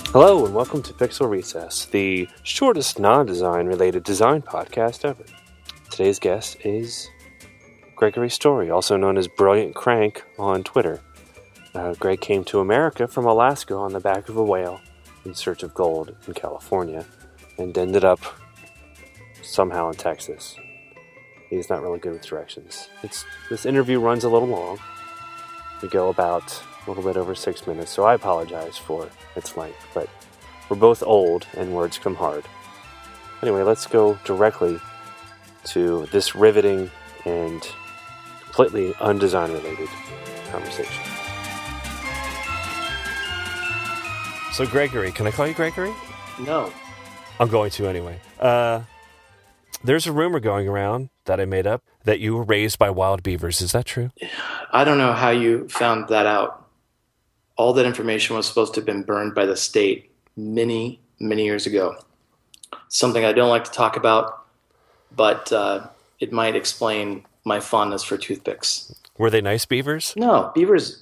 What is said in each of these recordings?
Hello and welcome to Pixel Recess, the shortest non-design related design podcast ever. Today's guest is Gregory Story, also known as Brilliant Crank on Twitter. Greg came to America from Alaska on the back of a whale in search of gold in California and ended up somehow in Texas. He's not really good with directions. This interview runs a little long. We go about a little bit over 6 minutes, so I apologize for its length, but we're both old and words come hard. Anyway, let's go directly to this riveting and completely undesign-related conversation. So Gregory, can I call you Gregory? No. I'm going to anyway. There's a rumor going around that I made up that you were raised by wild beavers. Is that true? I don't know how you found that out. All that information was supposed to have been burned by the state many, many years ago. Something I don't like to talk about, but it might explain my fondness for toothpicks. Were they nice beavers? No. Beavers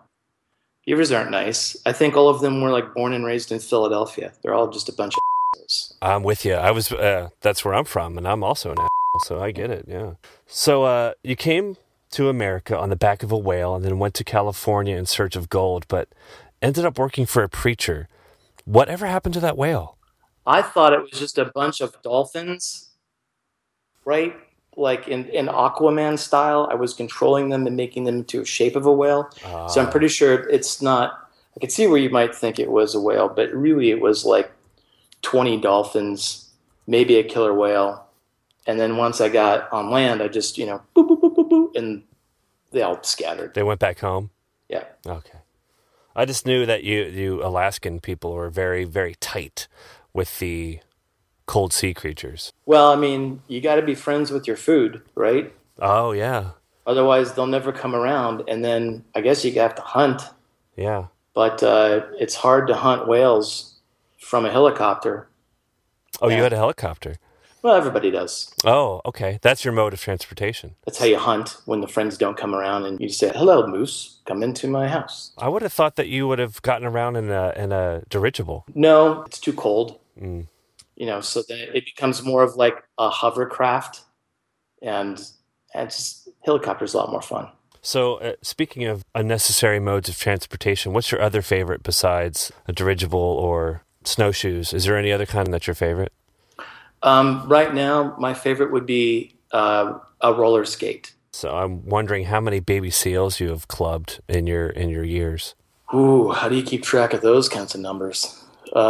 aren't nice. I think all of them were born and raised in Philadelphia. They're all just a bunch of assholes. I'm with you. That's where I'm from, and I'm also an asshole, so I get it, yeah. So you came to America on the back of a whale and then went to California in search of gold, but ended up working for a preacher. Whatever happened to that whale? I thought it was just a bunch of dolphins, right? Like in Aquaman style. I was controlling them and making them into a shape of a whale. So I'm pretty sure it's not... I could see where you might think it was a whale, but really it was like 20 dolphins, maybe a killer whale. And then once I got on land, I just, boop, boop, boop, boop, boop, and they all scattered. They went back home? Yeah. Okay. I just knew that you Alaskan people were very, very tight with the cold sea creatures. Well, I mean, you got to be friends with your food, right? Oh, yeah. Otherwise, they'll never come around. And then I guess you have to hunt. Yeah. But it's hard to hunt whales from a helicopter. Oh, you had a helicopter? Well, everybody does. Oh, okay. That's your mode of transportation. That's how you hunt when the friends don't come around and you say, "Hello, moose, come into my house." I would have thought that you would have gotten around in a dirigible. No, it's too cold. Mm. So then it becomes more of like a hovercraft, and just helicopter's a lot more fun. So speaking of unnecessary modes of transportation, what's your other favorite besides a dirigible or snowshoes? Is there any other kind that's your favorite? Right now, my favorite would be a roller skate. So I'm wondering how many baby seals you have clubbed in your years. Ooh, how do you keep track of those kinds of numbers?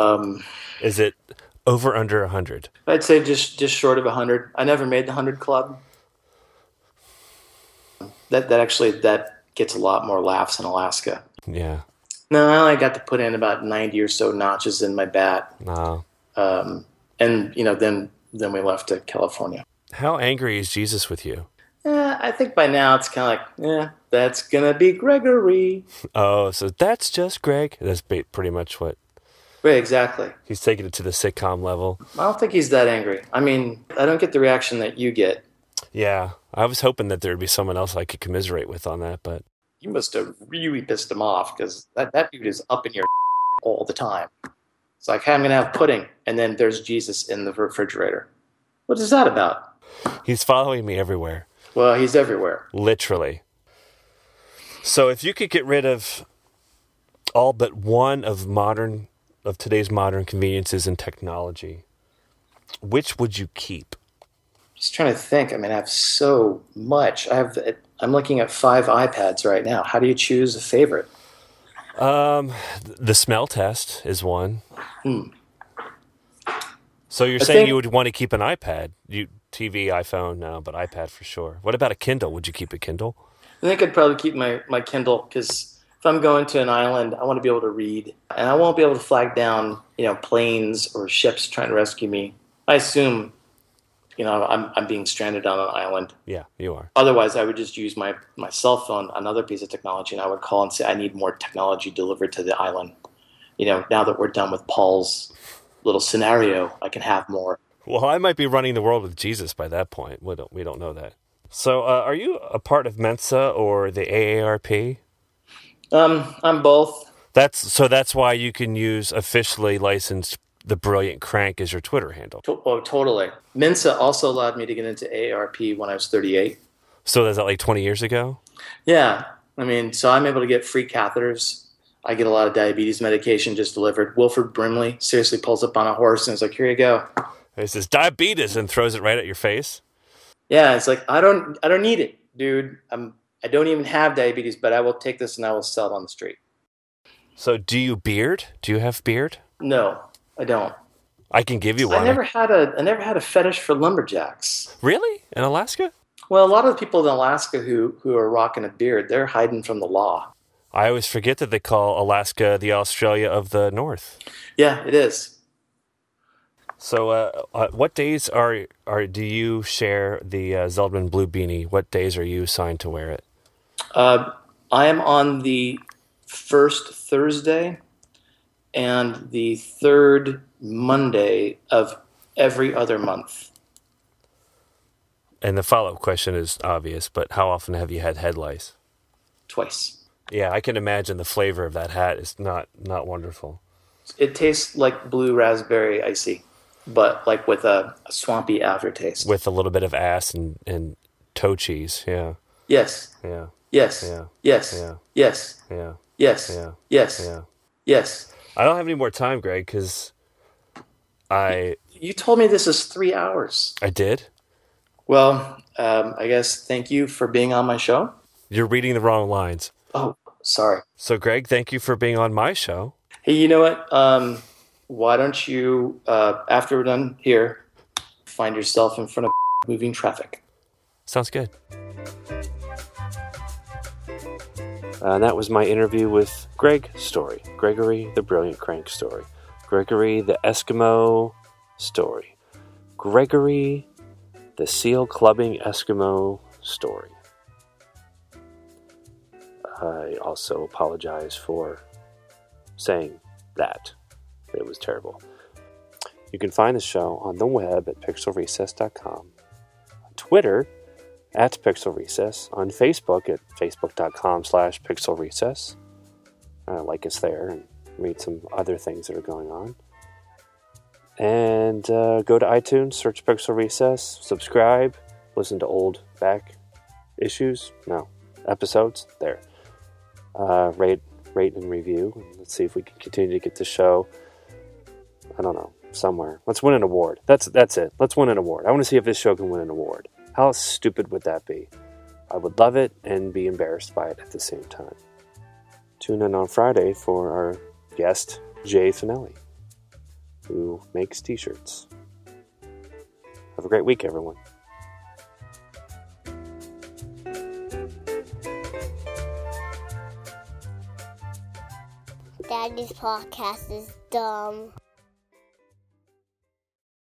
Is it over under 100? I'd say just short of 100. I never made the 100 club. That gets a lot more laughs in Alaska. Yeah. No, I only got to put in about 90 or so notches in my bat. No. And then we left to California. How angry is Jesus with you? I think by now it's kind of like, that's gonna be Gregory. Oh, so that's just Greg. That's pretty much what. Right, exactly. He's taking it to the sitcom level. I don't think he's that angry. I mean, I don't get the reaction that you get. Yeah, I was hoping that there would be someone else I could commiserate with on that, but... You must have really pissed him off, because that dude is up in your all the time. It's like, hey, I'm going to have pudding, and then there's Jesus in the refrigerator. What is that about? He's following me everywhere. Well, he's everywhere. Literally. So if you could get rid of all but one of today's modern conveniences and technology, which would you keep? Just trying to think. I mean, I have so much. I'm looking at 5 iPads right now. How do you choose a favorite? The smell test is one. So you're saying you would want to keep an iPad? TV, iPhone, no, but iPad for sure. What about a Kindle? Would you keep a Kindle? I think I'd probably keep my Kindle, because if I'm going to an island, I want to be able to read, and I won't be able to flag down, planes or ships trying to rescue me. I assume, I'm being stranded on an island. Yeah, you are. Otherwise, I would just use my cell phone, another piece of technology, and I would call and say, I need more technology delivered to the island. Now that we're done with Paul's little scenario, I can have more. Well, I might be running the world with Jesus by that point. We don't know that. So, are you a part of Mensa or the AARP? I'm both. That's why you can use officially licensed The Brilliant Crank as your Twitter handle. Oh, totally. Mensa also allowed me to get into AARP when I was 38. So is that like 20 years ago? Yeah. I mean, so I'm able to get free catheters. I get a lot of diabetes medication just delivered. Wilford Brimley seriously pulls up on a horse and is like, here you go. He says, diabetes, and throws it right at your face. Yeah, it's like, I don't need it, dude. I don't even have diabetes, but I will take this and I will sell it on the street. So do you beard? Do you have beard? No, I don't. I can give you one. I never had a fetish for lumberjacks. Really? In Alaska? Well, a lot of the people in Alaska who are rocking a beard, they're hiding from the law. I always forget that they call Alaska the Australia of the North. Yeah, it is. So what days do you share the Zeldman Blue Beanie? What days are you assigned to wear it? I am on the first Thursday and the third Monday of every other month. And the follow-up question is obvious, but how often have you had head lice? Twice. Yeah, I can imagine the flavor of that hat is not wonderful. It tastes like blue raspberry icy, but like with a swampy aftertaste. With a little bit of ass and toe cheese, yeah. Yes. Yeah. Yes. Yeah. Yes. Yeah. Yes. Yeah. Yes. Yeah. Yes. Yeah. Yes. I don't have any more time, Greg, because You told me this is 3 hours. I did? Well, I guess thank you for being on my show. You're reading the wrong lines. Oh, sorry. So, Greg, thank you for being on my show. Hey, you know what? Why don't you, after we're done here, find yourself in front of moving traffic? Sounds good. That was my interview with Greg Story. Gregory the Brilliant Crank Story. Gregory the Eskimo Story. Gregory the Seal Clubbing Eskimo Story. I also apologize for saying that. It was terrible. You can find the show on the web at pixelrecess.com, on Twitter at pixelrecess, on Facebook at facebook.com/pixelrecess. Like us there and read some other things that are going on. And go to iTunes, search Pixel Recess, subscribe, listen to old back episodes there. Rate and review. Let's see if we can continue to get the show, I don't know, somewhere. Let's win an award. That's it. Let's win an award. I want to see if this show can win an award. How stupid would that be? I would love it and be embarrassed by it at the same time. Tune in on Friday for our guest, Jay Finelli, who makes t-shirts. Have a great week, everyone. Daddy's podcast is dumb.